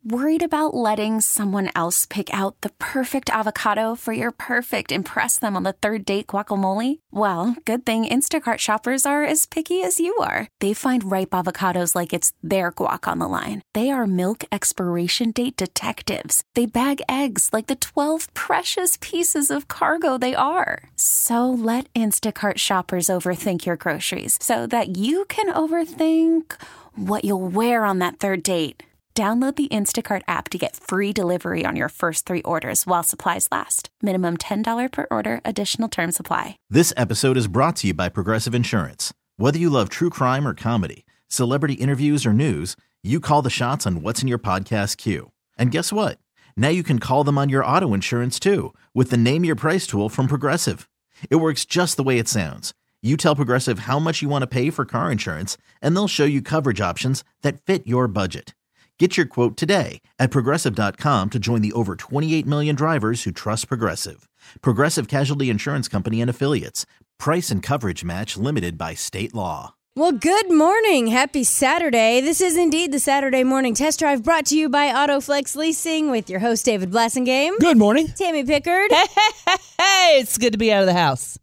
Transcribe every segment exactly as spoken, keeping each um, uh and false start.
Worried about letting someone else pick out the perfect avocado for your perfect impress them on the third date guacamole? Well, good thing Instacart shoppers are as picky as you are. They find ripe avocados like it's their guac on the line. They are milk expiration date detectives. They bag eggs like the twelve precious pieces of cargo they are. So let Instacart shoppers overthink your groceries so that you can overthink what you'll wear on that third date. Download the Instacart app to get free delivery on your first three orders while supplies last. Minimum ten dollars per order. Additional terms apply. This episode is brought to you by Progressive Insurance. Whether you love true crime or comedy, celebrity interviews or news, you call the shots on what's in your podcast queue. And guess what? Now you can call them on your auto insurance too with the Name Your Price tool from Progressive. It works just the way it sounds. You tell Progressive how much you want to pay for car insurance, and they'll show you coverage options that fit your budget. Get your quote today at Progressive dot com to join the over twenty-eight million drivers who trust Progressive. Progressive Casualty Insurance Company and Affiliates. Price and coverage match limited by state law. Well, good morning. Happy Saturday. This is indeed the Saturday Morning Test Drive brought to you by AutoFlex Leasing with your host, David Blassingame. Good morning. Tammy Pickard. Hey, hey, hey, it's good to be out of the house.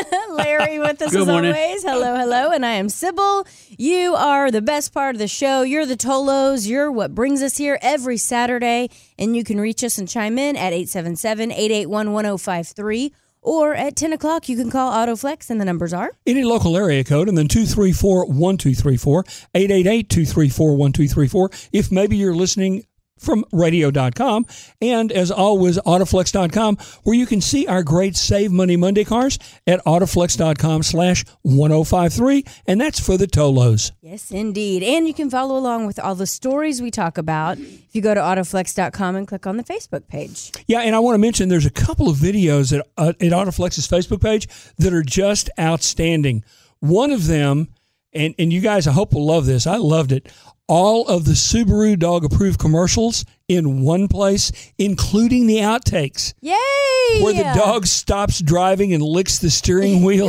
Larry with us Good as morning. always. Hello, hello. And I am Sybil. You are the best part of the show. You're the Tolos. You're what brings us here every Saturday. And you can reach us and chime in at eight seven seven, eight eight one, one oh five three. Or at ten o'clock, you can call AutoFlex, and the numbers are? Any local area code, and then two three four, one two three four, eight eight eight, two three four, one two three four. If maybe you're listening from radio dot com, and as always, autoflex dot com, where you can see our great Save Money Monday cars at autoflex dot com slash one oh five three, and that's for the Tolos. Yes, indeed. And you can follow along with all the stories we talk about if you go to autoflex dot com and click on the Facebook page. Yeah, and I want to mention there's a couple of videos at, uh, at AutoFlex's Facebook page that are just outstanding. One of them, and, and you guys I hope will love this, I loved it, all of the Subaru Dog Approved commercials in one place, including the outtakes. Yay! Where the dog stops driving and licks the steering wheel.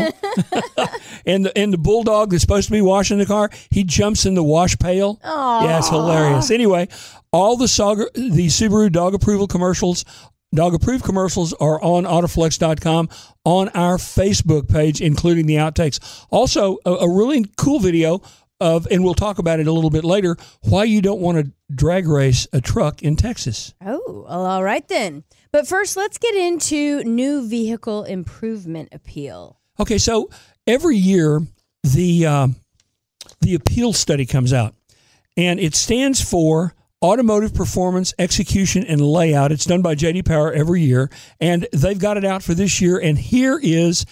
and, the, and the bulldog that's supposed to be washing the car, he jumps in the wash pail. Aww. Yeah, it's hilarious. Anyway, all the, Saga, the Subaru Dog Approval commercials, Dog Approved commercials are on autoflex dot com on our Facebook page, including the outtakes. Also, a, a really cool video of, and we'll talk about it a little bit later, why you don't want to drag race a truck in Texas. Oh, well, all right then. But first, let's get into new vehicle improvement appeal. Okay, so every year the um, the appeal study comes out, and it stands for Automotive Performance, Execution, and Layout. It's done by J D Power every year, and they've got it out for this year. And here is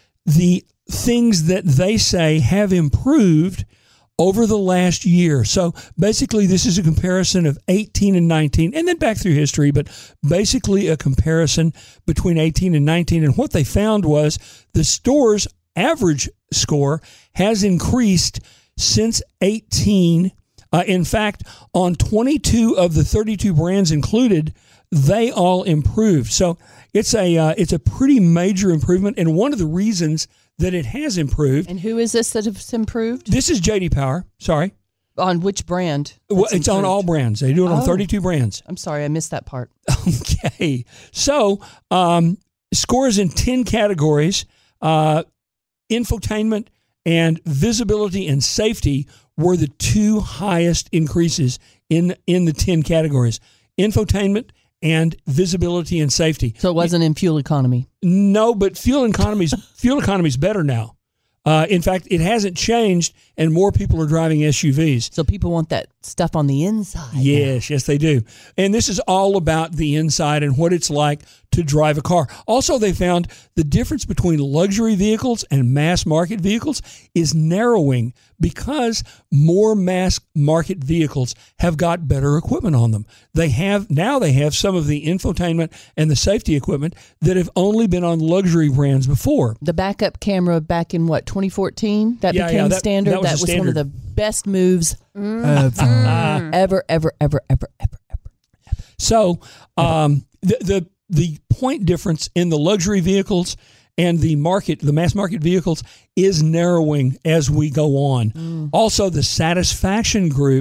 the things that they say have improved over the last year. So basically, this is a comparison of eighteen and nineteen, and then back through history, but basically a comparison between eighteen and nineteen. And what they found was the store's average score has increased since eighteen. Uh, in fact, on twenty-two of the thirty-two brands included, they all improved. So it's a uh, it's a pretty major improvement, and one of the reasons that it has improved. And who is this that has improved? This is J D Power. Sorry. On which brand? Well, it's improved? on all brands. They do it on Oh. thirty-two brands. I'm sorry, I missed that part. Okay. So um, scores in ten categories. Uh, infotainment and visibility and safety were the two highest increases in in the ten categories. Infotainment and visibility and safety. So it wasn't in fuel economy. No, but fuel economy's fuel economy's better now. Uh, in fact, it hasn't changed, and more people are driving S U Vs. So people want that stuff on the inside. Yes, yes, they do. And this is all about the inside and what it's like to drive a car. Also, they found the difference between luxury vehicles and mass market vehicles is narrowing because more mass market vehicles have got better equipment on them. They have now they have some of the infotainment and the safety equipment that have only been on luxury brands before. The backup camera back in what, twenty fourteen? That Yeah, became yeah, that- standard. that was a was one standard. of the best moves ever, ever, ever, ever, ever, ever, ever. So um, the, the the point difference in the luxury vehicles and the market, the mass market vehicles, is narrowing as we go on. Mm. Also, the satisfaction group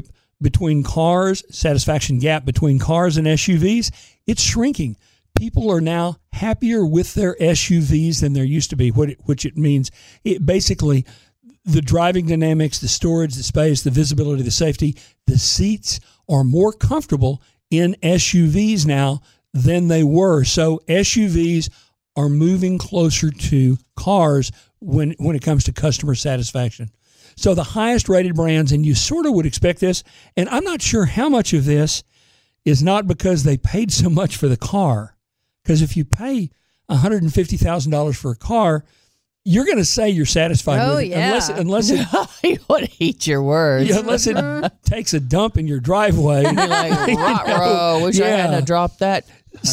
between cars, satisfaction gap between cars and S U Vs, it's shrinking. People are now happier with their S U Vs than there used to be, which it means it basically the driving dynamics, the storage, the space, the visibility, the safety, the seats are more comfortable in S U Vs now than they were. So S U Vs are moving closer to cars when, when it comes to customer satisfaction. So the highest rated brands, and you sort of would expect this, and I'm not sure how much of this is not because they paid so much for the car. Because if you pay one hundred fifty thousand dollars for a car, you're going to say you're satisfied oh, with it. Yeah. Unless, unless it, you want to eat your words. yeah, unless it takes a dump in your driveway. You're like, row, wish yeah. I hadn't dropped that.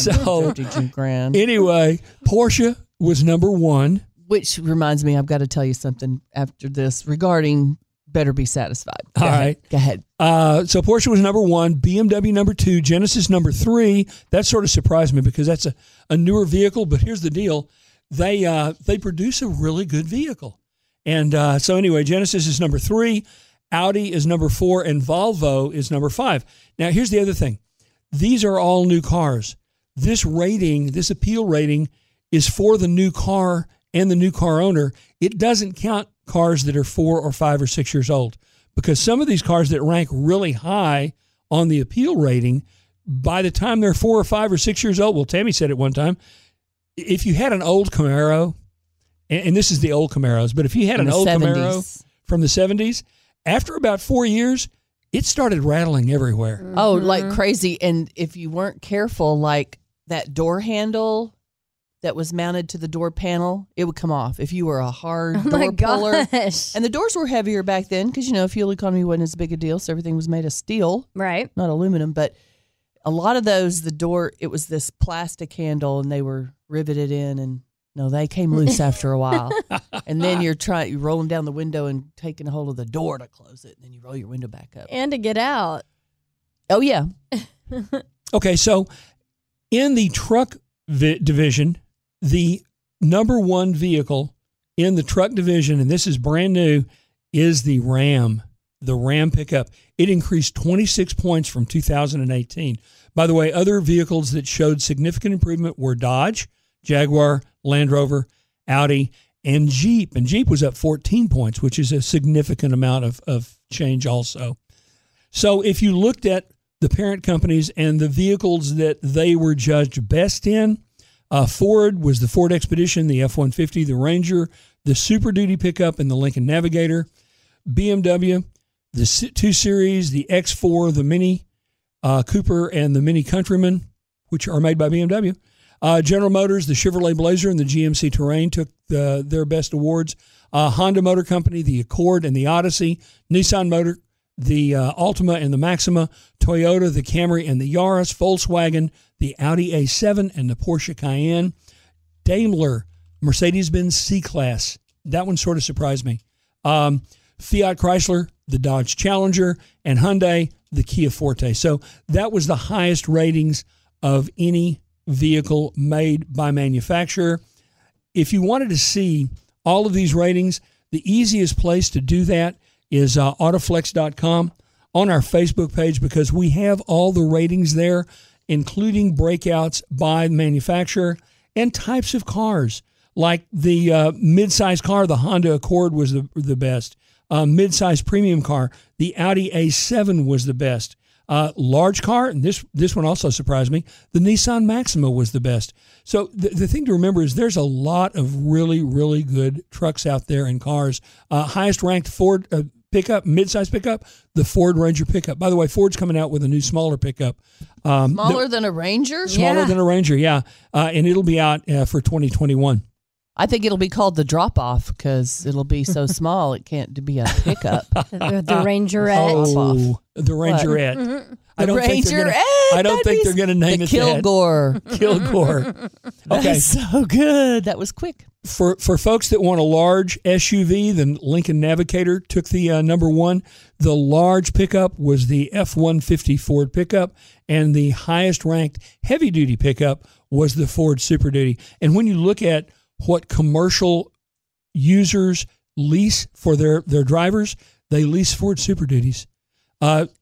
So grand. Anyway, Porsche was number one. Which reminds me, I've got to tell you something after this regarding better be satisfied. Go All ahead. right. Go ahead. Uh, so Porsche was number one, B M W number two, Genesis number three. That sort of surprised me because that's a, a newer vehicle. But here's the deal. They uh, they produce a really good vehicle. And uh, so anyway, Genesis is number three, Audi is number four, and Volvo is number five. Now, here's the other thing. These are all new cars. This rating, this appeal rating, is for the new car and the new car owner. It doesn't count cars that are four or five or six years old, because some of these cars that rank really high on the appeal rating, by the time they're four or five or six years old, well, Tammy said it one time, if you had an old Camaro, and, and this is the old Camaros, but if you had In an the old seventies. Camaro from the seventies, after about four years, it started rattling everywhere. Oh, like crazy. And if you weren't careful, like that door handle that was mounted to the door panel, it would come off if you were a hard Oh door my puller. gosh. And the doors were heavier back then because, you know, fuel economy wasn't as big a deal, so everything was made of steel, Right. not aluminum. But a lot of those, the door, it was this plastic handle, and they were riveted in, and no, they came loose after a while. And then you're trying, you're rolling down the window and taking a hold of the door to close it, and then you roll your window back up. And to get out. Oh, yeah. Okay, so in the truck vi- division, the number one vehicle in the truck division, and this is brand new, is the Ram, the Ram pickup. It increased twenty-six points from two thousand eighteen. By the way, other vehicles that showed significant improvement were Dodge, Jaguar, Land Rover, Audi, and Jeep. And Jeep was up fourteen points, which is a significant amount of, of change also. So if you looked at the parent companies and the vehicles that they were judged best in, Uh, Ford was the Ford Expedition, the F one fifty, the Ranger, the Super Duty pickup, and the Lincoln Navigator. B M W, the two Series, the X four, the Mini uh, Cooper, and the Mini Countryman, which are made by B M W. Uh, General Motors, the Chevrolet Blazer, and the G M C Terrain took the, their best awards. Uh, Honda Motor Company, the Accord and the Odyssey. Nissan Motor, the uh, Altima and the Maxima. Toyota, the Camry and the Yaris. Volkswagen, the Audi A seven and the Porsche Cayenne. Daimler, Mercedes-Benz C-Class. That one sort of surprised me. Um, Fiat Chrysler, the Dodge Challenger, and Hyundai, the Kia Forte. So that was the highest ratings of any vehicle made by manufacturer. If you wanted to see all of these ratings, the easiest place to do that is uh, autoflex dot com on our Facebook page, because we have all the ratings there, including breakouts by manufacturer and types of cars. Like the uh, mid-size car, the Honda Accord was the, the best. Uh, mid-size premium car, the Audi A seven was the best. Uh, large car, and this this one also surprised me, the Nissan Maxima was the best. So the, the thing to remember is there's a lot of really, really good trucks out there and cars. Uh, highest ranked Ford uh, pickup, mid-size pickup, the Ford Ranger pickup. By the way, Ford's coming out with a new smaller pickup. Um, Smaller the, than a Ranger? Smaller Yeah. than a Ranger, yeah. Uh, and it'll be out uh, for twenty twenty-one. I think it'll be called the drop-off because it'll be so small it can't be a pickup. The, the Rangerette. Oh, the Rangerette. I don't think they're gonna, Rangerette, I don't that'd think be they're going to name the it Kilgore. that. Kilgore. Okay. That's so good. That was quick. For for folks that want a large S U V, the Lincoln Navigator took the uh, number one. The large pickup was the F one fifty Ford pickup, and the highest ranked heavy duty pickup was the Ford Super Duty. And when you look at what commercial users lease for their, their drivers, they lease Ford Super Duties. Uh,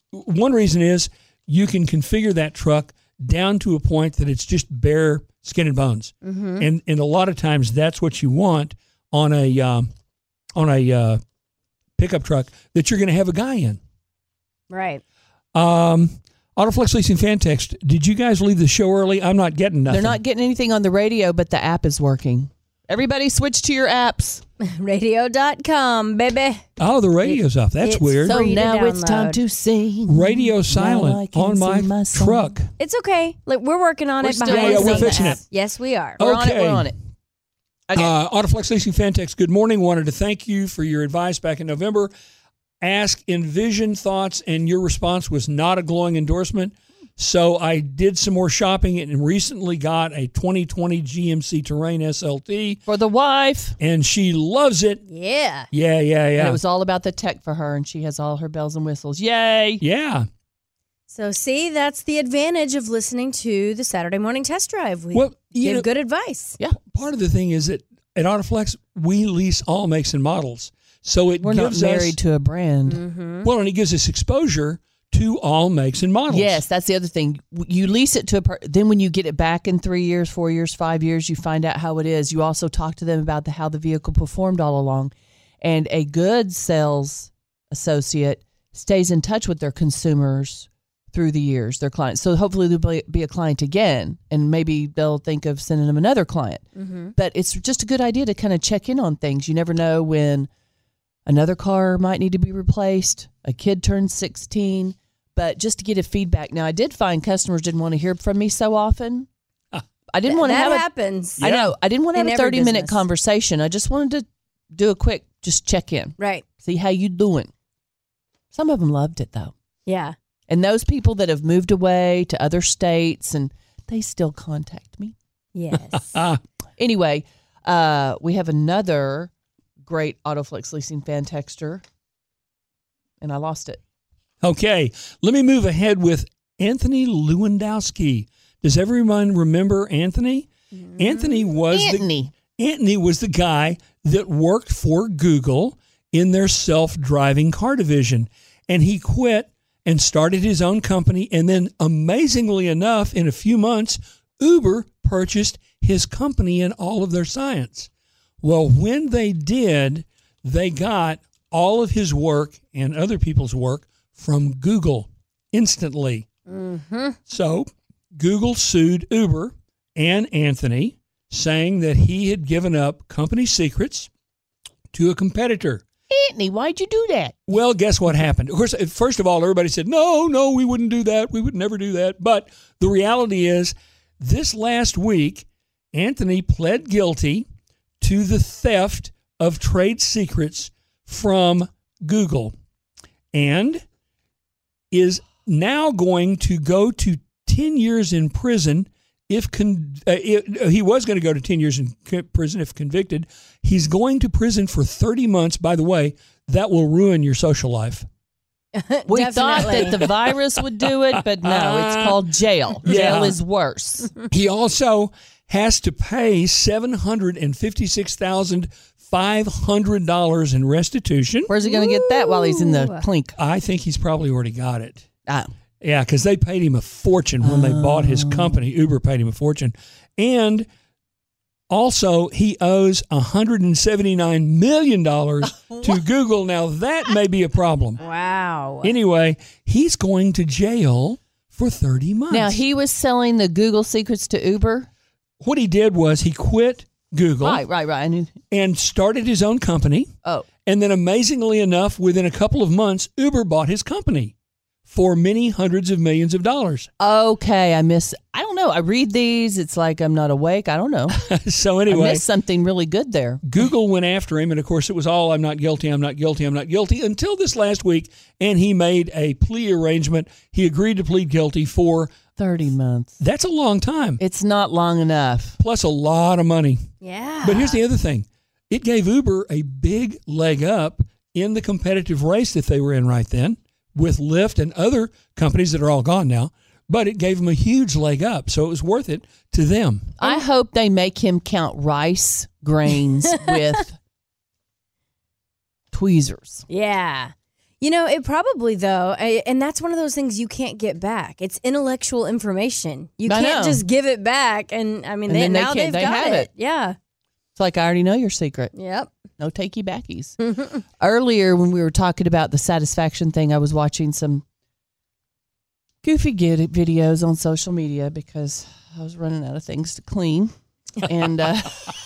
one reason is you can configure that truck down to a point that it's just bare skin and bones. Mm-hmm. And and a lot of times that's what you want on a um, on a uh, pickup truck that you're going to have a guy in. Right. Um, Autoflex Leasing Fan Text, did you guys leave the show early? I'm not getting nothing. They're not getting anything on the radio, but the app is working. Everybody switch to your apps. radio dot com, baby. Oh, the radio's off. That's it's weird. So free to now it's time download. to sing. Radio silent can on my, sing my song. truck. It's okay. Like, we're working on We're it still behind Yeah, the yeah, we're scenes. fixing it. Yes, we are. We're on it. Okay. We're on it. Okay. Uh, Autoflex Leasing Fan Text, good morning. Wanted to thank you for your advice back in November. Ask Envision thoughts, and your response was not a glowing endorsement. So I did some more shopping and recently got a twenty twenty G M C Terrain S L T. For the wife. And she loves it. Yeah. Yeah, yeah, yeah. And it was all about the tech for her, and she has all her bells and whistles. Yay. yeah. So, see, that's the advantage of listening to the Saturday Morning Test Drive. We Well, you give know- good advice. Yeah. Part of the thing is that at Autoflex, we lease all makes and models. So it We're not gives married us, to a brand. Mm-hmm. well, and it gives us exposure to all makes and models. Yes, that's the other thing. You lease it to a per- then when you get it back in three years, four years, five years, you find out how it is. You also talk to them about the, how the vehicle performed all along. And a good sales associate stays in touch with their consumers through the years, their clients. So hopefully they'll be- be a client again, and maybe they'll think of sending them another client. Mm-hmm. But it's just a good idea to kind of check in on things. You never know when another car might need to be replaced, a kid turns sixteen, but just to get a feedback. Now, I did find customers didn't want to hear from me so often. I didn't want to that have a, happens. I know. I didn't want to In have a every thirty-minute business. conversation. I just wanted to do a quick, just check in, Right. see how you doing. Some of them loved it, though. Yeah. And those people that have moved away to other states, and they still contact me. Yes. Ah, Anyway, uh, we have another great Autoflex Leasing fan texter, and I lost it. okay. Let me move ahead with Anthony Lewandowski. Does everyone remember Anthony? Mm-hmm. Anthony was Anthony. the Anthony was the guy that worked for Google in their self-driving car division, and he quit and started his own company. And then, amazingly enough, in a few months, Uber purchased his company and all of their science. Well, when they did, they got all of his work and other people's work from Google instantly. Mm-hmm. So Google sued Uber and Anthony, saying that he had given up company secrets to a competitor. Anthony, why'd you do that? Well, guess what happened? Of course, first of all, everybody said, no, no, we wouldn't do that. We would never do that. But the reality is, this last week, Anthony pled guilty to the theft of trade secrets from Google and is now going to go to ten years in prison if con- uh, it, he was going to go to ten years in c- prison if convicted. He's going to prison for thirty months. By the way, that will ruin your social life. We thought Definitely. that the virus would do it, but no, it's called jail. Yeah. Jail is worse. He also has to pay seven hundred fifty-six thousand five hundred dollars in restitution. Where's he going to get that while he's in the clink? I think he's probably already got it. Ah. Yeah, because they paid him a fortune when they bought his company. Uber paid him a fortune. And also, he owes one hundred seventy-nine million dollars to Google. Now, that may be a problem. Wow. Anyway, he's going to jail for thirty months. Now, he was selling the Google secrets to Uber. What he did was he quit Google Right, right, right. I knew. and started his own company. Oh, And then, amazingly enough, within a couple of months, Uber bought his company for many hundreds of millions of dollars. okay. I miss. I don't know. I read these. It's like I'm not awake. I don't know. So I anyway, missed something really good there. Google went after him, and of course, it was all "I'm not guilty, I'm not guilty, I'm not guilty" until this last week, and he made a plea arrangement. He agreed to plead guilty for Thirty months. that's a long time, It's not long enough. plus a lot of money. Yeah. But here's the other thing: it gave Uber a big leg up in the competitive race that they were in right then with Lyft and other companies that are all gone now. But it gave them a huge leg up, so it was worth it to them. I hope they make him count rice grains with tweezers. Yeah. You know, it probably, though, I, and that's one of those things you can't get back. It's intellectual information. You I can't know. just give it back. And, I mean, And they, then they now can't- they've they got have it. it. Yeah. It's like, I already know your secret. Yep. No takey backies. Earlier, when we were talking about the satisfaction thing, I was watching some goofy get videos on social media because I was running out of things to clean. And uh,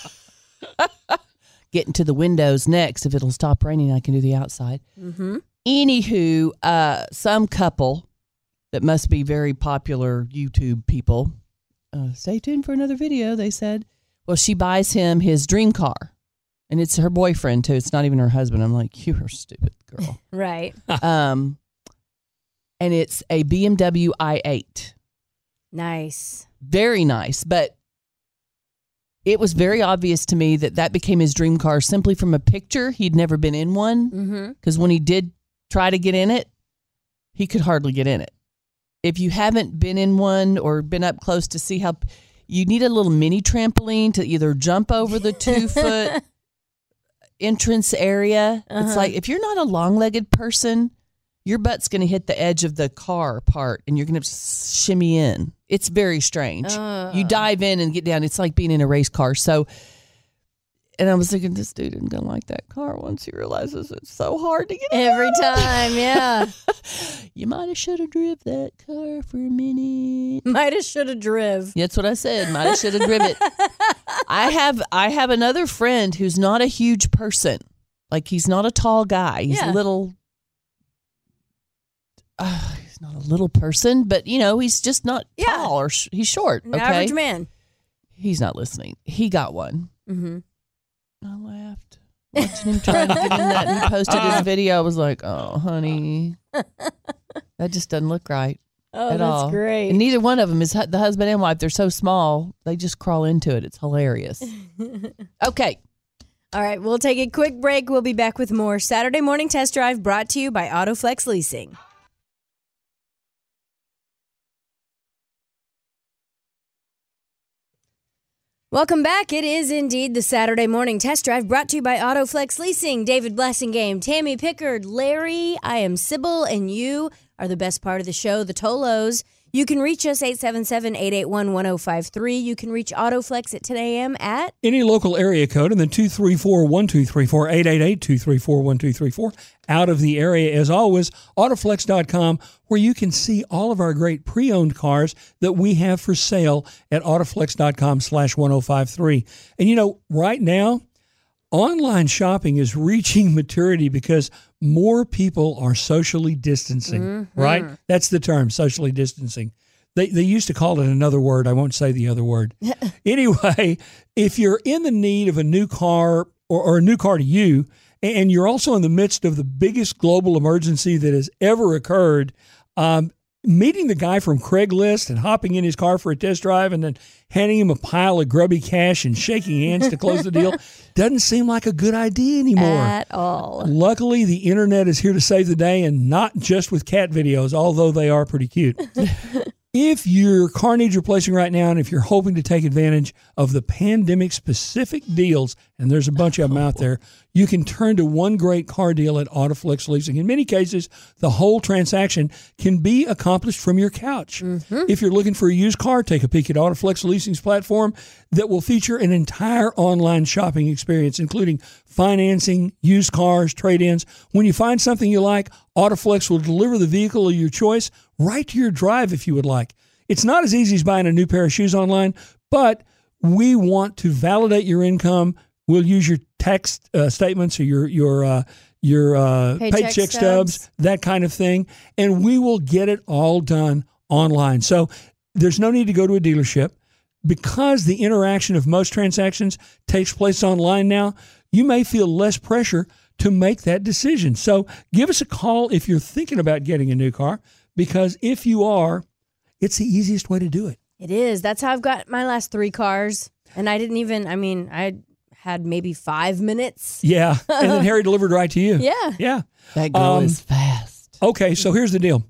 getting to the windows next. If it'll stop raining, I can do the outside. Mm-hmm. Anywho, uh, some couple that must be very popular YouTube people. Uh, stay tuned for another video, they said. Well, she buys him his dream car. And it's her boyfriend, too. It's not even her husband. I'm like, you are stupid, girl. Right. um, and it's a B M W i eight. Nice. Very nice. But it was very obvious to me that that became his dream car simply from a picture. He'd never been in one. Because Mm-hmm. when he did try to get in it, he could hardly get in it. If you haven't been in one or been up close to see how... You need a little mini trampoline to either jump over the two-foot entrance area. Uh-huh. It's like, if you're not a long-legged person, your butt's going to hit the edge of the car part, and you're going to shimmy in. It's very strange. Uh. You dive in and get down. It's like being in a race car. So, and I was thinking, this dude isn't going to like that car once he realizes it's so hard to get in. Every time, yeah. You might have should have driven that car for a minute. Might have, should have driv. That's what I said. Might have should have driven it. I have I have another friend who's not a huge person. Like, he's not a tall guy. He's Yeah. a little. Uh, he's not a little person, but you know, he's just not Yeah. tall or sh- he's short. An Okay, average man. he's not listening. He got one. Mm-hmm. I laughed watching him try to get in that, and he posted his video. I was like, "Oh, honey, that just doesn't look right." Oh, at that's all. great. And neither one of them is hu- the husband and wife. They're so small, they just crawl into it. It's hilarious. Okay. All right, we'll take a quick break. We'll be back with more Saturday Morning Test Drive brought to you by AutoFlex Leasing. Welcome back. It is indeed the Saturday Morning Test Drive brought to you by AutoFlex Leasing. David Blessingame, Tammy Pickard, Larry, I am Sybil, and you are the best part of the show, the Tolos. You can reach us eight seven seven, eight eight one, one oh five three. You can reach AutoFlex at ten a.m. at Any local area code, and then two three four, one two three four, eight eight eight, two three four, one two three four. Out of the area, as always, autoflex dot com, where you can see all of our great pre-owned cars that we have for sale at autoflex dot com slash one oh five three. And you know, right now, online shopping is reaching maturity because more people are socially distancing, Mm-hmm. right? That's the term, socially distancing. They they used to call it another word. I won't say the other word. Anyway, if you're in the need of a new car or, or a new car to you, and you're also in the midst of the biggest global emergency that has ever occurred, um, meeting the guy from Craigslist and hopping in his car for a test drive and then handing him a pile of grubby cash and shaking hands to close the deal doesn't seem like a good idea anymore. at all. Luckily, the internet is here to save the day, and not just with cat videos, although they are pretty cute. If your car needs replacing right now, and if you're hoping to take advantage of the pandemic-specific deals, and there's a bunch of them out there, you can turn to one great car deal at AutoFlex Leasing. In many cases, the whole transaction can be accomplished from your couch. Mm-hmm. If you're looking for a used car, take a peek at AutoFlex Leasing's platform that will feature an entire online shopping experience, including financing, used cars, trade-ins. When you find something you like, AutoFlex will deliver the vehicle of your choice right to your drive if you would like. It's not as easy as buying a new pair of shoes online, but we want to validate your income. We'll use your tax uh, statements or your your uh, your uh, Paycheck paycheck stubs. stubs, that kind of thing, and we will get it all done online. So there's no need to go to a dealership. Because the interaction of most transactions takes place online now, you may feel less pressure to make that decision. So give us a call if you're thinking about getting a new car, because if you are, it's the easiest way to do it. It is. That's how I've got my last three cars. And I didn't even, I mean, I had maybe five minutes. Yeah. And then Harry delivered right to you. Yeah. Yeah. That girl Um, is fast. Okay, so here's the deal.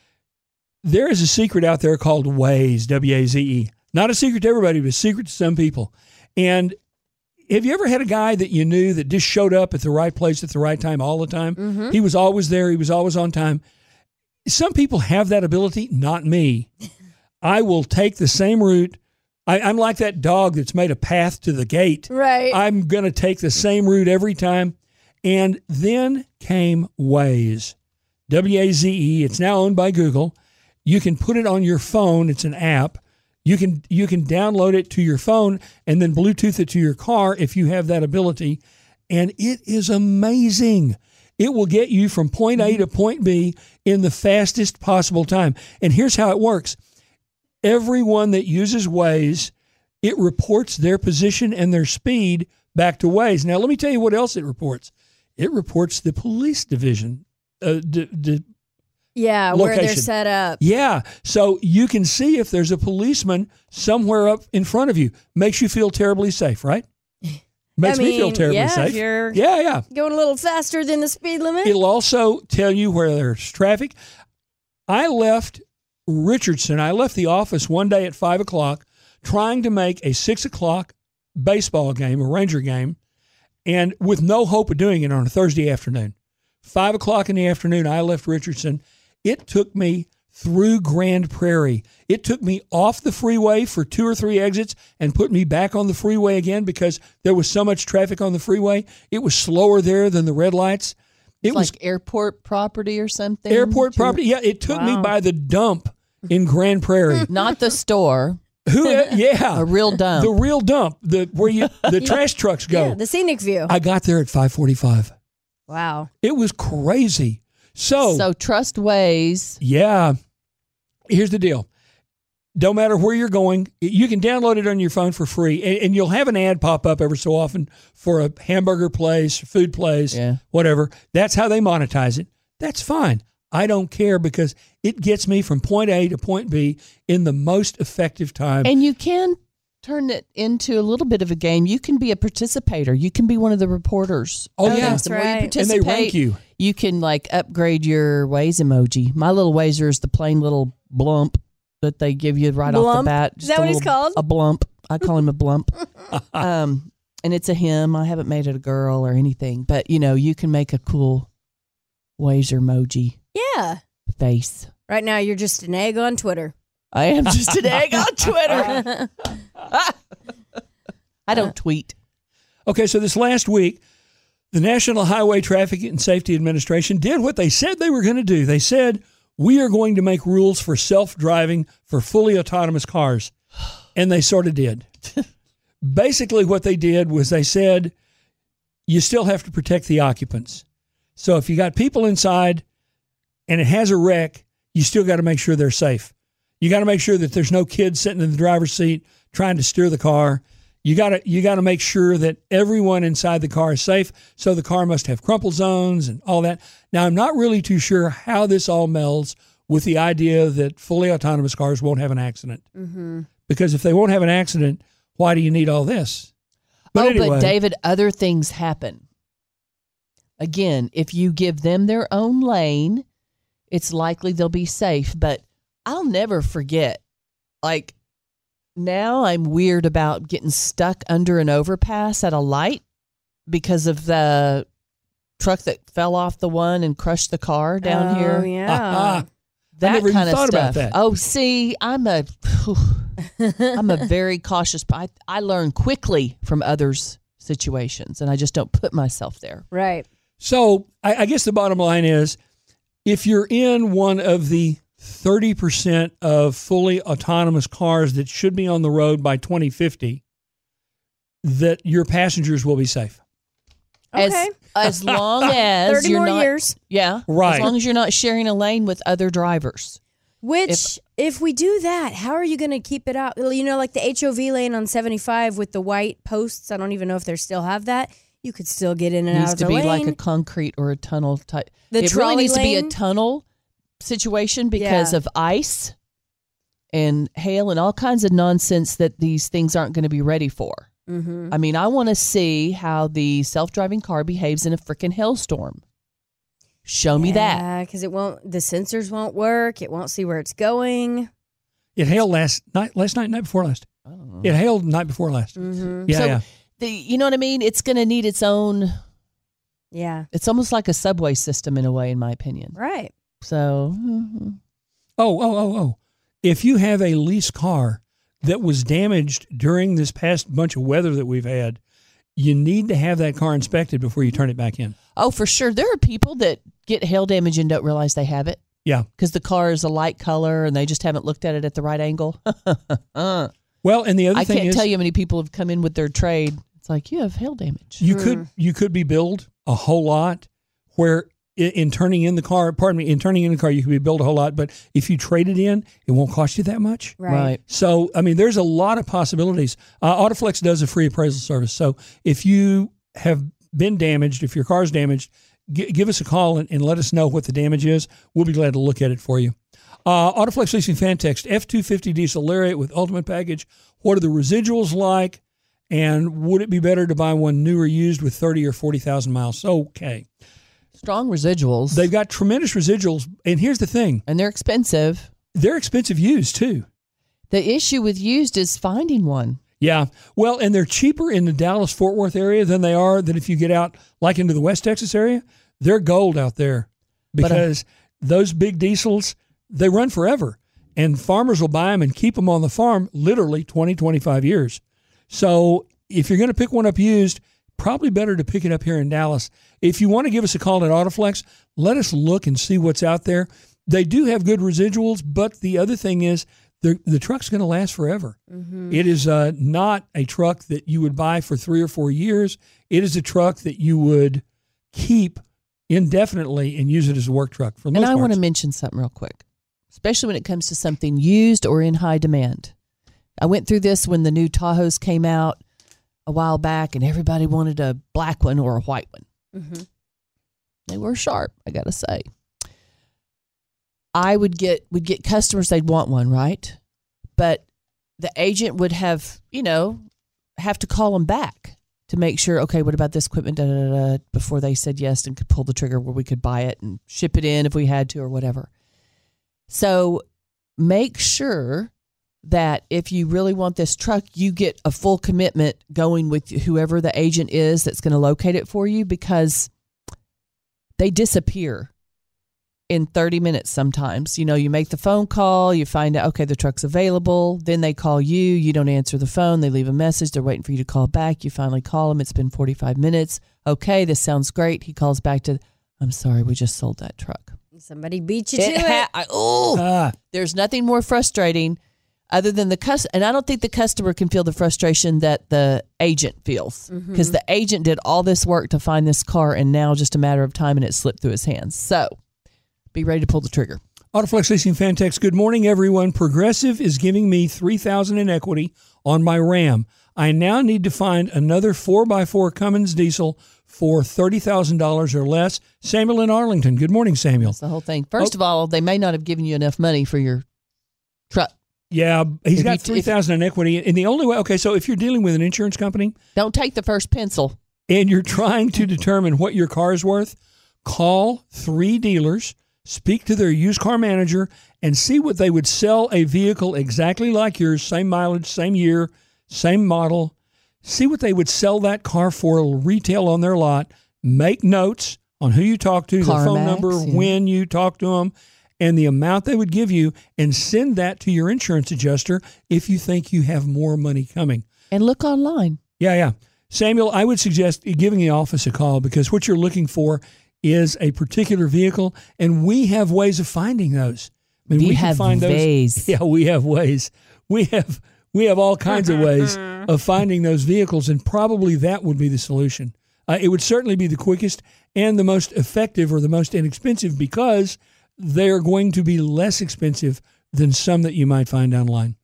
There is a secret out there called Waze, W A Z E. Not a secret to everybody, but a secret to some people. And have you ever had a guy that you knew that just showed up at the right place at the right time all the time? Mm-hmm. He was always there. He was always on time. Some people have that ability, not me. I will take the same route. I, I'm like that dog that's made a path to the gate. Right. I'm going to take the same route every time. And then came Waze, W A Z E. It's now owned by Google. You can put it on your phone. It's an app. You can you can download it to your phone and then Bluetooth it to your car if you have that ability. And it is amazing. It will get you from point A to point B in the fastest possible time. And here's how it works. Everyone that uses Waze, it reports their position and their speed back to Waze. Now, let me tell you what else it reports. It reports the police division. Uh, d- d- yeah, where they're location. set up. Yeah, so you can see if there's a policeman somewhere up in front of you. Makes you feel terribly safe, right? Makes I me feel mean, terribly yeah, safe. if you're yeah, yeah. going a little faster than the speed limit. It'll also tell you where there's traffic. I left Richardson. I left the office one day at five o'clock trying to make a six o'clock baseball game, a Ranger game, and with no hope of doing it on a Thursday afternoon. Five o'clock in the afternoon, I left Richardson. It took me through Grand Prairie. It took me off the freeway for two or three exits and put me back on the freeway again because there was so much traffic on the freeway. It was slower there than the red lights. It It's was like airport property or something. airport To- property. Yeah, it took me Wow. by the dump in Grand Prairie. Not the store, Who? Yeah, a real dump. the real dump. The where you the trash trucks go. Yeah, the scenic view. I got there at five forty-five. Wow. It was crazy. So, so trust Waze. yeah, here's the deal. Don't matter where you're going, you can download it on your phone for free, and, and you'll have an ad pop up every so often for a hamburger place, food place, Yeah. whatever. That's how they monetize it. That's fine. I don't care because it gets me from point A to point B in the most effective time. And you can turn it into a little bit of a game. You can be a participator. You can be one of the reporters. Oh, And yeah. That's the more you right. And they participate, rank you. you can like upgrade your Waze emoji. My little Wazer is the plain little blump that they give you right off the Blump? bat. Is that a what he's little- called? A blump. I call him a blump. um, and it's a him. I haven't made it a girl or anything, but you know, you can make a cool Wazer emoji Yeah. face. Right now, you're just an egg on Twitter. I am just an egg on Twitter. I don't tweet. Okay, so this last week, the National Highway Traffic and Safety Administration did what they said they were going to do. They said, we are going to make rules for self-driving for fully autonomous cars. And they sort of did. Basically, what they did was they said, you still have to protect the occupants. So if you got people inside and it has a wreck, you still got to make sure they're safe. You got to make sure that there's no kids sitting in the driver's seat trying to steer the car. You got to you got to make sure that everyone inside the car is safe. So the car must have crumple zones and all that. Now, I'm not really too sure how this all melds with the idea that fully autonomous cars won't have an accident. Mm-hmm. Because if they won't have an accident, why do you need all this? But oh, anyway, but David, other things happen. Again, if you give them their own lane, it's likely they'll be safe. But I'll never forget, like, now I'm weird about getting stuck under an overpass at a light because of the truck that fell off the one and crushed the car down oh, here. yeah. That never even kind of thought stuff. about that. Oh, see, I'm a, I'm a very cautious. I, I learn quickly from others' situations, and I just don't put myself there. Right. So I, I guess the bottom line is, if you're in one of the thirty percent of fully autonomous cars that should be on the road by twenty fifty, that your passengers will be safe. Okay. As as long as thirty you're more not, years. yeah, Right. As long as you're not sharing a lane with other drivers. Which, If- if, we do that, how are you going to keep it out? You know, like the H O V lane on seventy-five with the white posts. I don't even know if they still have that. You could still get in It and out needs of to the be lane. like a concrete or a tunnel type. The it really trolley needs to be a lane? tunnel situation because Yeah. of ice and hail and all kinds of nonsense that these things aren't going to be ready for. Mm-hmm. I mean, I want to see how the self-driving car behaves in a freaking hailstorm. Show me that. Yeah, because it won't. The sensors won't work. It won't see where it's going. It hailed last night, last night, night before last. I don't know. It hailed night before last. Mm-hmm. Yeah, So yeah. the, you know what I mean? It's going to need its own. Yeah. It's almost like a subway system in a way, in my opinion. Right. So. Mm-hmm. Oh, oh, oh, oh. If you have a lease car that was damaged during this past bunch of weather that we've had, you need to have that car inspected before you turn it back in. Oh, for sure. There are people that get hail damage and don't realize they have it. Yeah. Because the car is a light color and they just haven't looked at it at the right angle. uh. Well, and the other I thing can't is, tell you how many people have come in with their trade. It's like, you have hail damage. you could you could be billed a whole lot where in, in turning in the car, pardon me, in turning in the car, you could be billed a whole lot. But if you trade it in, it won't cost you that much. Right. Right. So, I mean, there's a lot of possibilities. Uh, Autoflex does a free appraisal service. So if you have been damaged, if your car's damaged, g- give us a call and, and let us know what the damage is. We'll be glad to look at it for you. Uh, Autoflex Leasing Fan Text, F two fifty diesel Lariat with Ultimate Package. What are the residuals like? And would it be better to buy one new or used with thirty or forty thousand miles? Okay. Strong residuals. They've got tremendous residuals. And here's the thing. And they're expensive. They're expensive used, too. The issue with used is finding one. Yeah. Well, and they're cheaper in the Dallas-Fort Worth area than they are than if you get out like into the West Texas area. They're gold out there because but, uh, those big diesels, they run forever. And farmers will buy them and keep them on the farm literally twenty, twenty-five years. So if you're going to pick one up used, probably better to pick it up here in Dallas. If you want to give us a call at Autoflex, let us look and see what's out there. They do have good residuals, but the other thing is the the truck's going to last forever. Mm-hmm. It is uh, not a truck that you would buy for three or four years. It is a truck that you would keep indefinitely and use it as a work truck. For most and I parts. want to mention something real quick, especially when it comes to something used or in high demand. I went through this when the new Tahoes came out a while back, and everybody wanted a black one or a white one. Mm-hmm. They were sharp, I got to say. I would get would get customers, they'd want one, right? But the agent would have, you know, have to call them back to make sure, okay, what about this equipment, da, da, da, da, before they said yes and could pull the trigger where we could buy it and ship it in if we had to or whatever. So make sure that if you really want this truck, you get a full commitment going with whoever the agent is that's going to locate it for you, because they disappear in thirty minutes sometimes. You know, you make the phone call, you find out, okay, the truck's available. Then they call you. You don't answer the phone. They leave a message. They're waiting for you to call back. You finally call them. It's been forty-five minutes. Okay, this sounds great. He calls back to, I'm sorry, we just sold that truck. Somebody beat you to it. it. Ha- I, oh, Ah. There's nothing more frustrating other than the customer. And I don't think the customer can feel the frustration that the agent feels, because mm-hmm. the agent did all this work to find this car, and now just a matter of time and it slipped through his hands. So be ready to pull the trigger. Autoflex Leasing Fan Text. Good morning, everyone. Progressive is giving me three thousand dollars in equity on my Ram. I now need to find another four by four Cummins diesel for thirty thousand dollars or less. Samuel in Arlington. Good morning, Samuel. That's the whole thing. First oh. of all, they may not have given you enough money for your truck. Yeah, he's If got you- three thousand dollars in equity. And the only way, okay, so if you're dealing with an insurance company Don't take the first pencil. and you're trying to determine what your car is worth, call three dealers, speak to their used car manager, and see what they would sell a vehicle exactly like yours, same mileage, same year, same model. See what they would sell that car for retail on their lot. Make notes on who you talk to, CarMax, the phone number, yeah. when you talk to them, and the amount they would give you, and send that to your insurance adjuster if you think you have more money coming. And look online. Yeah, yeah. Samuel, I would suggest giving the office a call, because what you're looking for is a particular vehicle, and we have ways of finding those. I mean, We we can have find ways. those. Yeah, we have ways. We have we have all kinds of ways of finding those vehicles, and probably that would be the solution. Uh, it would certainly be the quickest and the most effective, or the most inexpensive, because they're going to be less expensive than some that you might find online.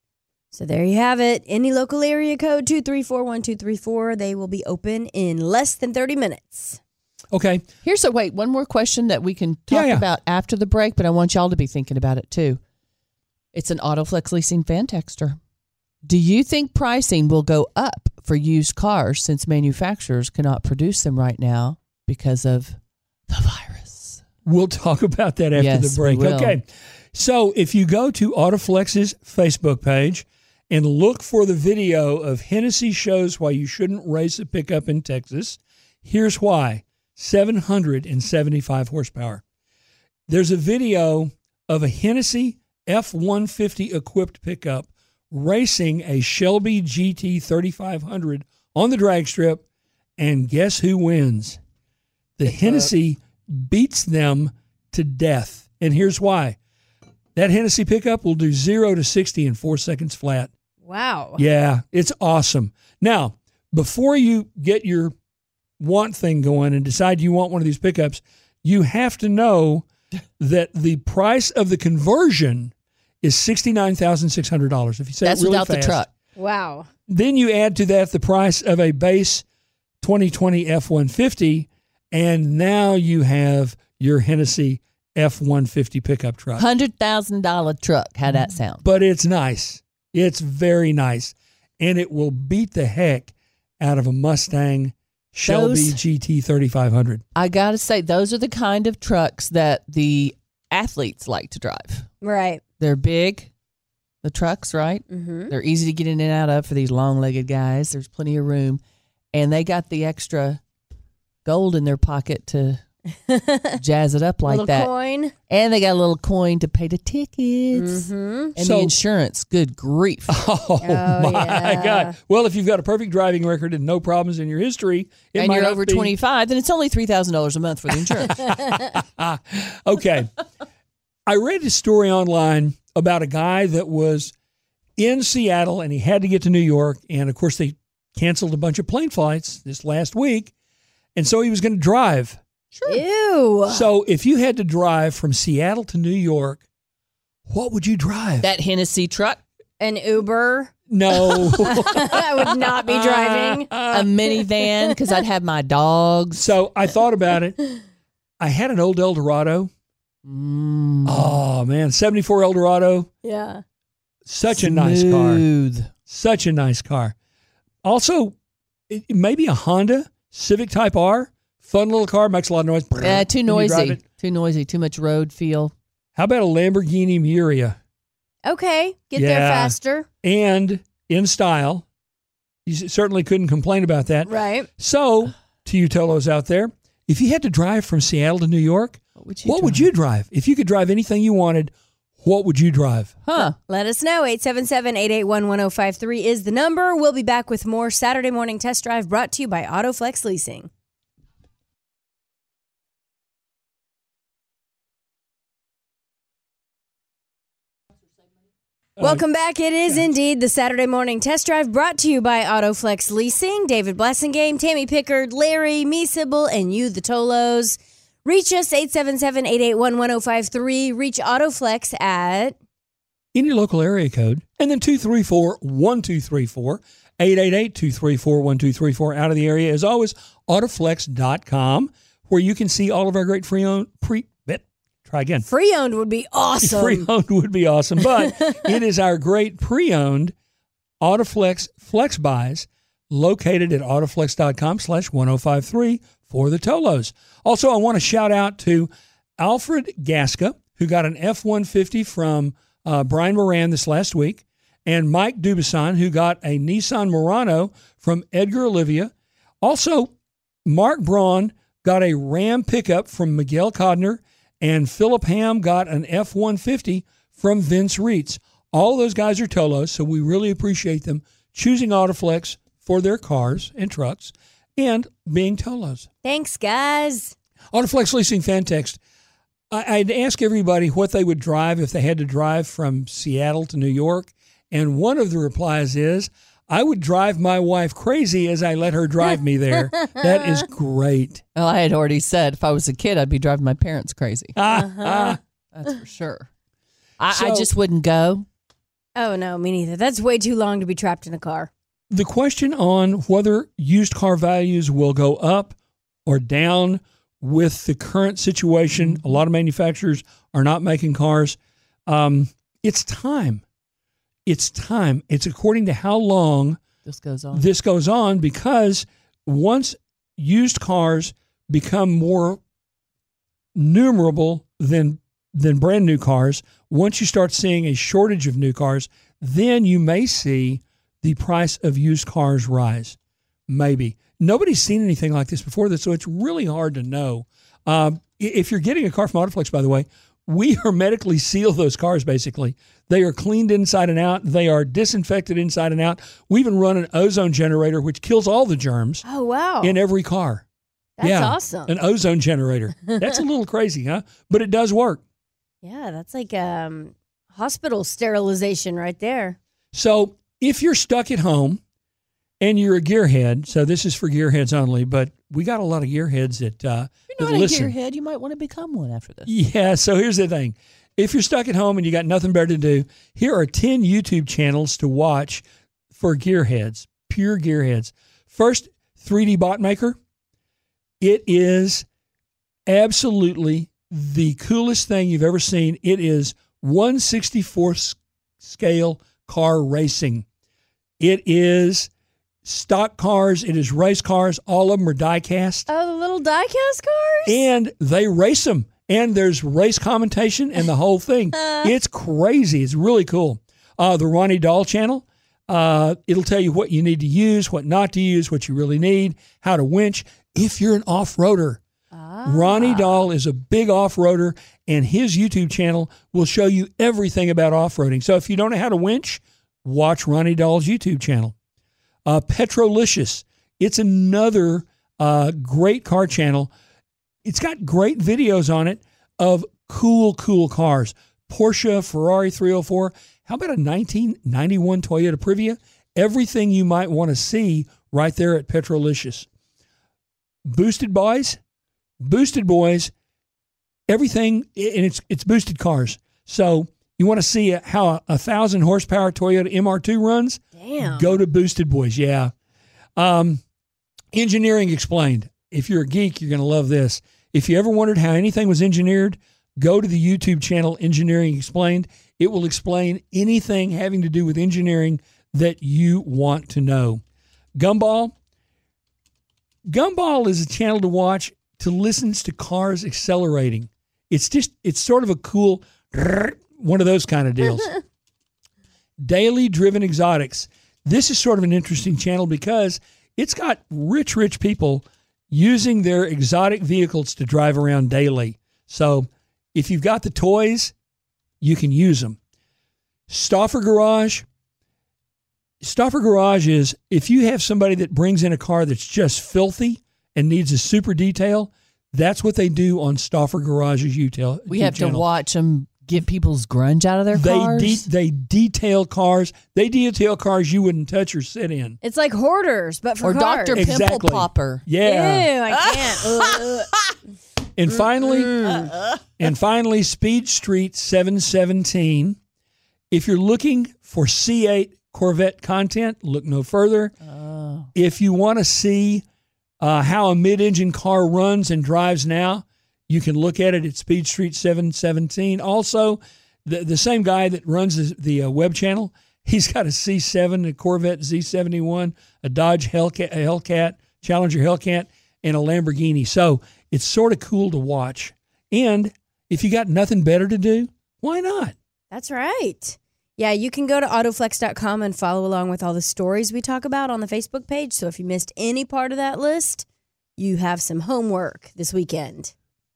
So there you have it. Any local area code two three four one two three four. They will be open in less than thirty minutes. Okay. Here's a wait, one more question that we can talk Yeah, yeah. about after the break, but I want y'all to be thinking about it too. It's an Autoflex Leasing Fan Texter. Do you think pricing will go up for used cars, since manufacturers cannot produce them right now because of the virus? We'll talk about that after Yes, the break. we will. Okay. So if you go to Autoflex's Facebook page and look for the video of Hennessy shows why you shouldn't race a pickup in Texas. Here's why. seven hundred seventy-five horsepower. There's a video of a Hennessy F one fifty equipped pickup racing a Shelby G T thirty-five hundred on the drag strip, and guess who wins? The It's Hennessy up. beats them to death, and here's why. That Hennessy pickup will do zero to sixty in four seconds flat. Wow. Yeah, it's awesome. Now, before you get your want thing going and decide you want one of these pickups, you have to know that the price of the conversion is sixty-nine thousand six hundred dollars. If you say That's it really without fast, the truck. Wow. Then you add to that the price of a base twenty twenty F one fifty, and now you have your Hennessy F one fifty pickup truck. one hundred thousand dollars truck. How'd that sound? But it's nice. It's very nice. And it will beat the heck out of a Mustang Shelby Those- G T thirty-five hundred. I got to say, those are the kind of trucks that the athletes like to drive. Right. They're big, the trucks, right? Mm-hmm. They're easy to get in and out of for these long-legged guys. There's plenty of room. And they got the extra gold in their pocket to jazz it up like Little that. coin. And they got a little coin to pay the tickets. Mm-hmm. And So- the insurance. Good grief. Oh, Oh, my yeah. God. Well, if you've got a perfect driving record and no problems in your history, it and might you're not over be- twenty-five, then it's only three thousand dollars a month for the insurance. Okay. I read a story online about a guy that was in Seattle and he had to get to New York. And of course, they canceled a bunch of plane flights this last week. And so he was going to drive. Ew. So if you had to drive from Seattle to New York, what would you drive? That Hennessy truck, An Uber. No. I would not be driving. a minivan, because I'd have my dogs. So I thought about it. I had an old Eldorado. Mm. Oh, man. seventy-four Eldorado. Yeah. Such a nice car. Smooth. Such a nice car. Also, it, maybe a Honda Civic Type R. Fun little car. Makes a lot of noise. Yeah, too when you drive noisy. it. Too noisy. Too much road feel. How about a Lamborghini Miura? Okay. Get there Yeah. faster. And in style. You s- certainly couldn't complain about that. Right. So, to you Tolos out there, if you had to drive from Seattle to New York, What would you what would drive? you drive? If you could drive anything you wanted, what would you drive? Huh. Let us know. eight seven seven, eight eight one, one oh five three is the number. We'll be back with more Saturday Morning Test Drive brought to you by AutoFlex Leasing. Welcome back. It is indeed the Saturday Morning Test Drive brought to you by AutoFlex Leasing. David Blessingame, Tammy Pickard, Larry, me, Sybil, and you, the Tolos. Reach us, eight seven seven, eight eight one, one oh five three. Reach AutoFlex at... In your local area code, and then two three four, one two three four, eight eight eight, two three four, one two three four out of the area. As always, autoflex dot com, where you can see all of our great free-owned, pre, bit, try again. Pre-owned would be awesome. Pre-owned would be awesome, but it is our great pre-owned Autoflex Flex Buys located at autoflex dot com slash one oh five three for the Tolos. Also, I want to shout out to Alfred Gasca, who got an F one fifty from uh, Brian Moran this last week, and Mike Dubuisson, who got a Nissan Murano from Edgar Olivia. Also, Mark Braun got a Ram pickup from Miguel Codner, and Philip Ham got an F one fifty from Vince Reitz. All those guys are Tolos, so we really appreciate them choosing Autoflex for their cars and trucks and being Tolos. Thanks, guys. Autoflex Leasing Fan Text. I- I'd ask everybody what they would drive if they had to drive from Seattle to New York, and one of the replies is, I would drive my wife crazy as I let her drive me there. That is great. Well, I had already said if I was a kid, I'd be driving my parents crazy. Ah, ah. That's for sure. I, I So- just wouldn't go. Oh, no, me neither. That's way too long to be trapped in a car. The question on whether used car values will go up or down with the current situation, a lot of manufacturers are not making cars. Um, it's time. It's time. It's according to how long This goes on. this goes on, because once used cars become more numerable than than brand new cars, once you start seeing a shortage of new cars, then you may see the price of used cars rise. Maybe. Nobody's seen anything like this before, so it's really hard to know. Um, if you're getting a car from Autoflex, by the way, we hermetically seal those cars, basically. They are cleaned inside and out. They are disinfected inside and out. We even run an ozone generator, which kills all the germs Oh, wow. in every car. That's yeah, awesome. An ozone generator. That's a little crazy, huh? But it does work. Yeah, that's like um, hospital sterilization right there. So if you're stuck at home and you're a gearhead, so this is for gearheads only, but we got a lot of gearheads that, uh, If you're that not listen. a gearhead, you might want to become one after this. Yeah, so here's the thing. If you're stuck at home and you got nothing better to do, here are ten YouTube channels to watch for gearheads, pure gearheads. First, three D Bot Maker. It is absolutely the coolest thing you've ever seen. It is one sixty-fourth scale car racing. It is stock cars. It is race cars. All of them are die cast. Oh, the little die-cast cars? And they race them. And there's race commentation and the whole thing. It's crazy. It's really cool. Uh, the Ronnie Dahl channel, uh, it'll tell you what you need to use, what not to use, what you really need, how to winch. If you're an off-roader, Ah. Ronnie Dahl is a big off-roader, and his YouTube channel will show you everything about off-roading. So if you don't know how to winch, watch Ronnie Dahl's YouTube channel. Uh, Petrolicious, it's another uh, great car channel. It's got great videos on it of cool, cool cars. Porsche, Ferrari three oh four. How about a nineteen ninety-one Toyota Previa? Everything you might want to see right there at Petrolicious. Boosted Boys. Boosted Boys. Everything, and it's it's boosted cars. So you want to see how a, a thousand horsepower Toyota M R two runs? Damn. Go to Boosted Boys, yeah. Um, Engineering Explained. If you're a geek, you're going to love this. If you ever wondered how anything was engineered, go to the YouTube channel Engineering Explained. It will explain anything having to do with engineering that you want to know. Gumball. Gumball is a channel to watch to listen to cars accelerating. It's just, it's sort of a cool, one of those kind of deals. Daily Driven Exotics. This is sort of an interesting channel because it's got rich, rich people using their exotic vehicles to drive around daily. So if you've got the toys, you can use them. Stauffer Garage. Stauffer Garage is if you have somebody that brings in a car that's just filthy and needs a super detail, that's what they do on Stauffer Garage's YouTube. We have to watch them get people's grunge out of their They cars. de- they detail cars. They detail cars you wouldn't touch or sit in. It's like Hoarders, but for or cars. Doctor Pimple Exactly. Popper. Yeah. Ew, I can't. Ugh. And finally, and finally, Speed Street seven seventeen. If you're looking for C eight Corvette content, look no further. Oh. If you want to see uh, how a mid-engine car runs and drives now, you can look at it at Speed Street seven seventeen. Also, the the same guy that runs the, the uh, web channel, he's got a C seven, a Corvette Z seventy-one, a Dodge Hellcat, a Hellcat, Challenger Hellcat, and a Lamborghini. So it's sort of cool to watch. And if you got nothing better to do, why not? That's right. Yeah, you can go to autoflex dot com and follow along with all the stories we talk about on the Facebook page. So if you missed any part of that list, you have some homework this weekend.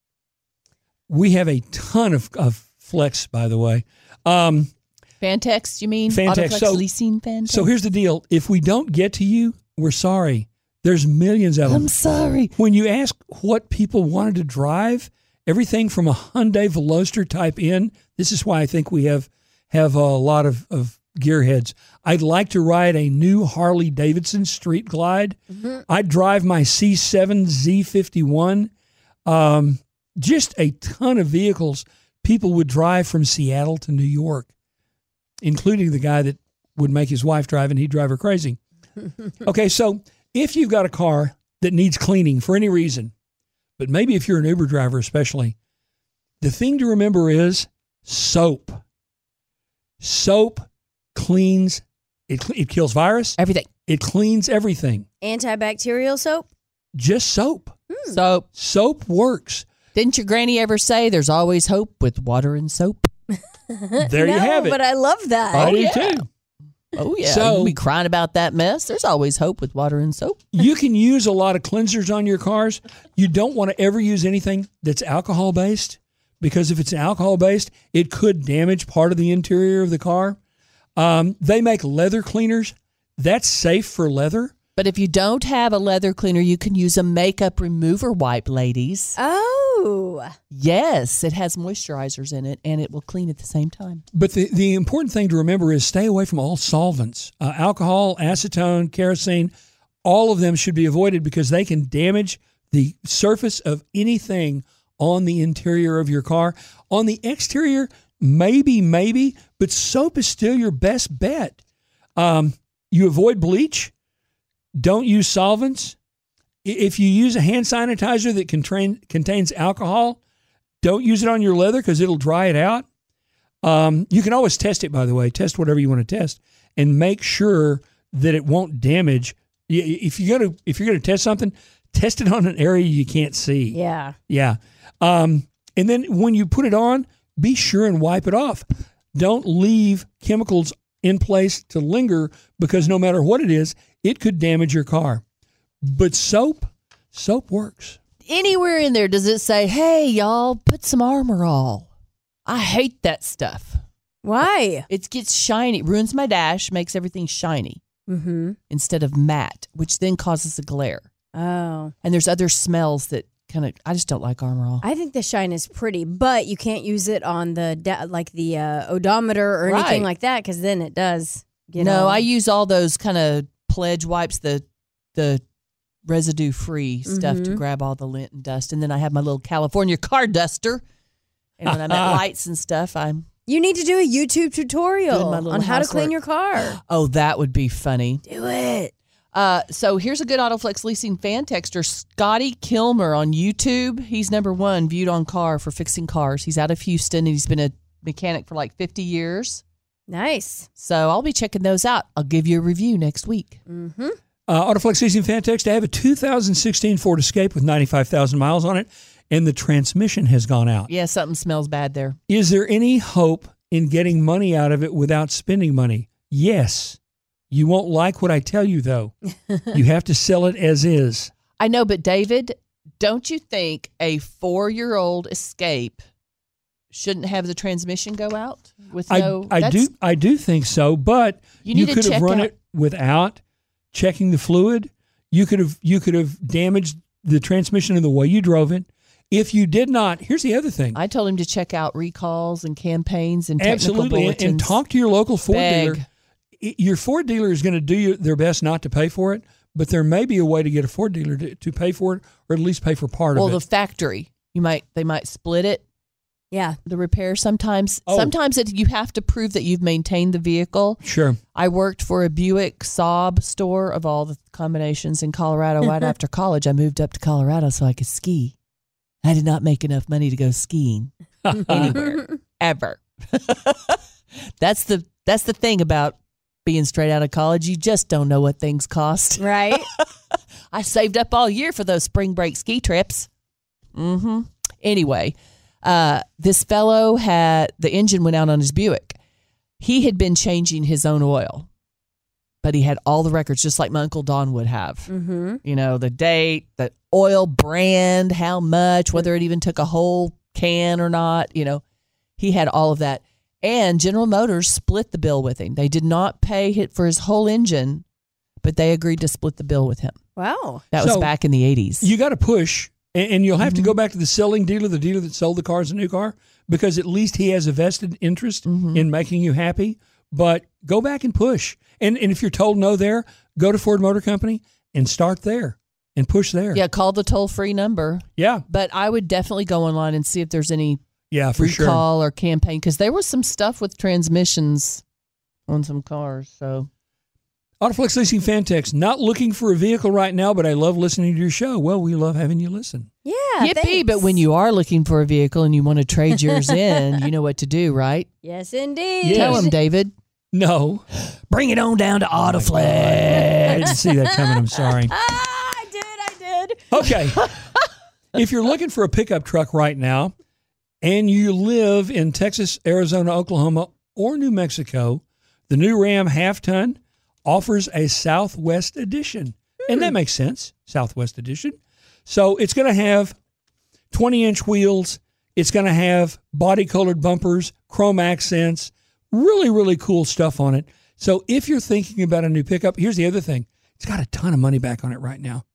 We have a ton of, of flex, by the way. Um, Fantex, you mean? Fantex. Autoflex So- leasing Fantex? so here's the deal. If we don't get to you, we're sorry. There's millions of them. I'm sorry. When you ask what people wanted to drive, everything from a Hyundai Veloster Type N, this is why I think we have have a lot of, of gearheads. I'd like to ride a new Harley Davidson Street Glide. Mm-hmm. I'd drive my C seven Z fifty-one. Um, just a ton of vehicles people would drive from Seattle to New York, including the guy that would make his wife drive and he'd drive her crazy. Okay, so if you've got a car that needs cleaning for any reason, but maybe if you're an Uber driver especially, the thing to remember is soap. Soap cleans, it, it kills virus, Everything. it cleans everything. Antibacterial soap? Just soap. Soap. Soap works. Didn't your granny ever say there's always hope with water and soap? There no, you have it. But I love that. I do yeah. too. Oh, yeah. So- You'll be crying about that mess. There's always hope with water and soap. You can use a lot of cleansers on your cars. You don't want to ever use anything that's alcohol-based, because if it's alcohol-based, it could damage part of the interior of the car. Um, they make leather cleaners. That's safe for leather. But if you don't have a leather cleaner, you can use a makeup remover wipe, ladies. Oh. Yes, it has moisturizers in it, and it will clean at the same time. But the, the important thing to remember is stay away from all solvents. Uh, alcohol, acetone, kerosene, all of them should be avoided because they can damage the surface of anything on the interior of your car. On the exterior, maybe, maybe, but soap is still your best bet. Um, you avoid bleach. Don't use solvents. If you use a hand sanitizer that contain, contains alcohol, don't use it on your leather because it'll dry it out. Um, you can always test it, by the way. Test whatever you want to test and make sure that it won't damage. If you're gonna if you're gonna test something, test it on an area you can't see. Yeah. Yeah. Um, and then when you put it on, be sure and wipe it off. Don't leave chemicals in place to linger because no matter what it is, it could damage your car. But soap, soap works. Anywhere in there does it say, hey, y'all, put some Armor All? I hate that stuff. Why? It gets shiny. It ruins my dash, makes everything shiny Mm-hmm. instead of matte, which then causes a glare. Oh. And there's other smells that kind of, I just don't like Armor All. I think the shine is pretty, but you can't use it on the da- like the uh, odometer or anything Right. like that because then it does. Get no, all- I use all those kind of Pledge wipes, the the residue-free stuff to Mhm. grab all the lint and dust. And then I have my little California car duster. And when I'm at lights and stuff, I'm, You need to do a YouTube Doing tutorial my little on how to clean housework. your car. oh, that would be funny. Do it. Uh, so here's a good Autoflex leasing fan texter, Scotty Kilmer on YouTube. He's number one viewed on car for fixing cars. He's out of Houston and he's been a mechanic for like fifty years. Nice. So I'll be checking those out. I'll give you a review next week. Mm-hmm. Uh, Autoflex Leasing Fan Text, I have a two thousand sixteen Ford Escape with ninety-five thousand miles on it, and the transmission has gone out. Yeah, something smells bad there. Is there any hope in getting money out of it without spending money? Yes. You won't like what I tell you, though. You have to sell it as is. I know, but David, don't you think a four-year-old Escape shouldn't have the transmission go out with no? I, I that's- do I do think so, but You you, need to could have check run out- it without checking the fluid. You could have you could have damaged the transmission in the way you drove it. If you did not, here's the other thing. I told him to check out recalls and campaigns and technical Absolutely, and, bulletins. and talk to your local Ford Beg. dealer. I- Your Ford dealer is going to do your, their best not to pay for it, but there may be a way to get a Ford dealer to, to pay for it, or at least pay for part Well, of the it. factory, you might they might split it. Yeah. The repair sometimes. Oh. Sometimes it, you have to prove that you've maintained the vehicle. Sure. I worked for a Buick Saab store of all the combinations in Colorado. Right after college, I moved up to Colorado so I could ski. I did not make enough money to go skiing anywhere ever. that's the that's the thing about being straight out of college. You just don't know what things cost. Right. I saved up all year for those spring break ski trips. Mm-hmm. Anyway, uh, this fellow had the engine went out on his Buick. He had been changing his own oil, but he had all the records, just like my Uncle Don would have. Mm-hmm. You know, the date, the oil brand, how much, whether it even took a whole can or not. You know, he had all of that. And General Motors split the bill with him. They did not pay it for his whole engine, but they agreed to split the bill with him. Wow. That was So, back in the eighties. You got to push, and, and you'll have Mm-hmm. to go back to the selling dealer, the dealer that sold the car as a new car, because at least he has a vested interest Mm-hmm. in making you happy. But go back and push. And, and if you're told no there, go to Ford Motor Company and start there and push there. Yeah, call the toll-free number. Yeah. But I would definitely go online and see if there's any Yeah, for sure. recall or campaign, because there was some stuff with transmissions on some cars. So Autoflex Leasing Fan Text, not looking for a vehicle right now, but I love listening to your show. Well, we love having you listen. Yeah. yippee! thanks. But when you are looking for a vehicle and you want to trade yours in, you know what to do, right? Yes, indeed. Yes. Tell them, David. No. Bring it on down to I Autoflex. didn't see that coming. I'm sorry. Ah, I did. I did. Okay. If you're looking for a pickup truck right now and you live in Texas, Arizona, Oklahoma, or New Mexico, The new Ram half-ton offers a Southwest edition. And that makes sense, Southwest edition. So it's going to have twenty-inch wheels. It's going to have body-colored bumpers, chrome accents, really, really cool stuff on it. So if you're thinking about a new pickup, here's the other thing. It's got a ton of money back on it right now.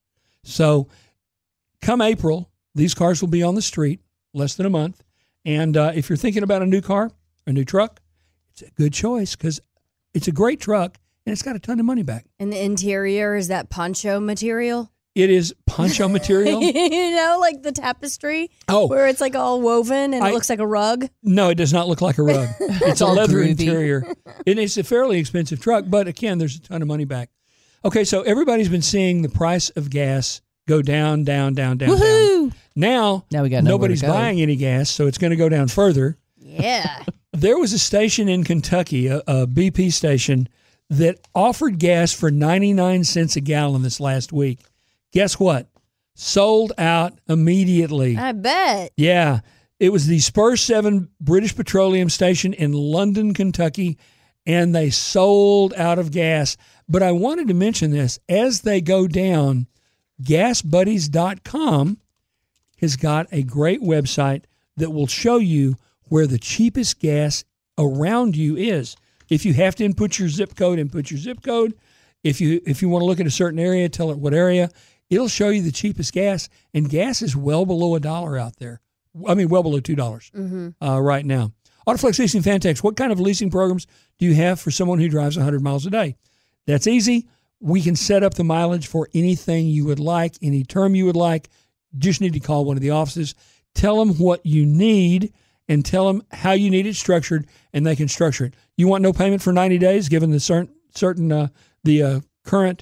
So come April, these cars will be on the street, less than a month. And uh, if you're thinking about a new car, a new truck, it's a good choice because it's a great truck and it's got a ton of money back. And the interior, is that poncho material? It is poncho material. You know, like the tapestry? Oh. Where it's like all woven and I, it looks like a rug? No, it does not look like a rug. It's a all leather groovy. interior. And it's a fairly expensive truck, but again, there's a ton of money back. Okay, so everybody's been seeing the price of gas go down, down, down, down, Woohoo! down. Now, Now we got nowhere nobody's to go. buying any gas, so it's going to go down further. Yeah. There was a station in Kentucky, a, a B P station, that offered gas for ninety-nine cents a gallon this last week. Guess what? Sold out immediately. I bet. Yeah. It was the Spur seven British Petroleum station in London, Kentucky, and they sold out of gas. But I wanted to mention this. As they go down, gas buddies dot com has got a great website that will show you where the cheapest gas around you is. If you have to input your zip code, input your zip code. If you if you want to look at a certain area, tell it what area. It'll show you the cheapest gas, and gas is well below a dollar out there. I mean, well below two dollars Mm-hmm. uh, right now. Autoflex Leasing Fantex, what kind of leasing programs do you have for someone who drives one hundred miles a day? That's easy. We can set up the mileage for anything you would like, any term you would like. Just need to call one of the offices. Tell them what you need and tell them how you need it structured, and they can structure it. You want no payment for ninety days, given the certain, certain uh, the uh, current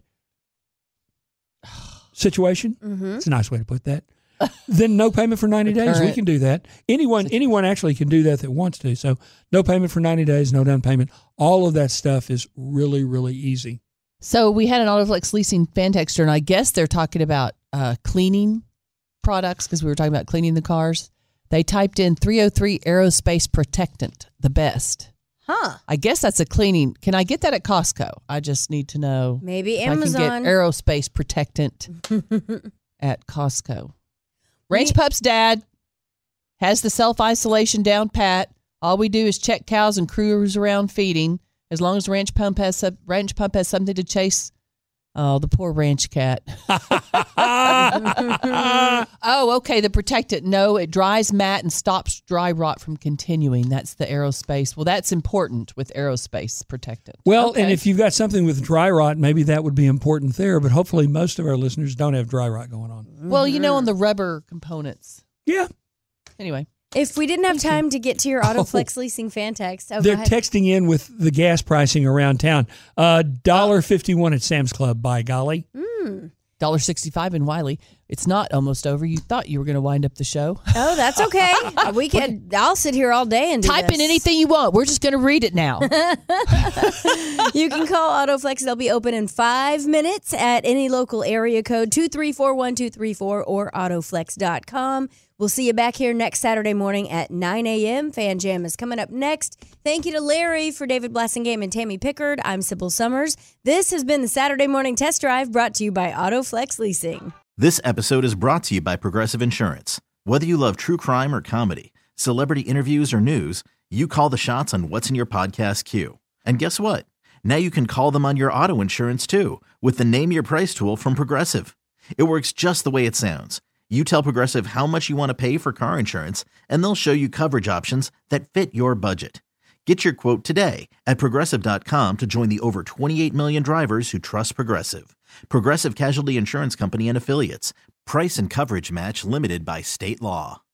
situation? Mm-hmm. It's a nice way to put that. Then no payment for ninety days. We can do that. Anyone anyone actually can do that that wants to. So no payment for ninety days, no down payment. All of that stuff is really, really easy. So we had an Autoflex Leasing fan texter, and I guess they're talking about uh, cleaning products because we were talking about cleaning the cars. They typed in three oh three Aerospace Protectant, the best. Huh. I guess that's a cleaning. Can I get that at Costco? I just need to know. Maybe if Amazon. I can get Aerospace Protectant at Costco. Ranch Pup's dad has the self-isolation down pat. All we do is check cows and cruise around feeding. As long as Ranch Pump has some, Ranch Pump has something to chase. Oh, the poor ranch cat. Oh, okay. The Protectant. No, it dries mat and stops dry rot from continuing. That's the Aerospace. Well, that's important with Aerospace Protectant. Well, Okay. and if you've got something with dry rot, maybe that would be important there. But hopefully most of our listeners don't have dry rot going on. Well, you know, on the rubber components. Yeah. Anyway. If we didn't have time to get to your Autoflex Leasing fan text, oh, go They're ahead. texting in with the gas pricing around town. Uh, one dollar fifty-one at Sam's Club, by golly. Mm. one dollar sixty-five in Wiley. It's not almost over. You thought you were going to wind up the show. Oh, that's okay. we can. I'll sit here all day and do Type this. in anything you want. We're just going to read it now. You can call Autoflex. They'll be open in five minutes at any local area code two three four one two three four or autoflex dot com. We'll see you back here next Saturday morning at nine a.m. Fan Jam is coming up next. Thank you to Larry, for David Blassingame and Tammy Pickard. I'm Sybil Summers. This has been the Saturday Morning Test Drive brought to you by Autoflex Leasing. This episode is brought to you by Progressive Insurance. Whether you love true crime or comedy, celebrity interviews or news, you call the shots on what's in your podcast queue. And guess what? Now you can call them on your auto insurance too with the Name Your Price tool from Progressive. It works just the way it sounds. You tell Progressive how much you want to pay for car insurance, and they'll show you coverage options that fit your budget. Get your quote today at Progressive dot com to join the over twenty-eight million drivers who trust Progressive. Progressive Casualty Insurance Company and Affiliates. Price and coverage match limited by state law.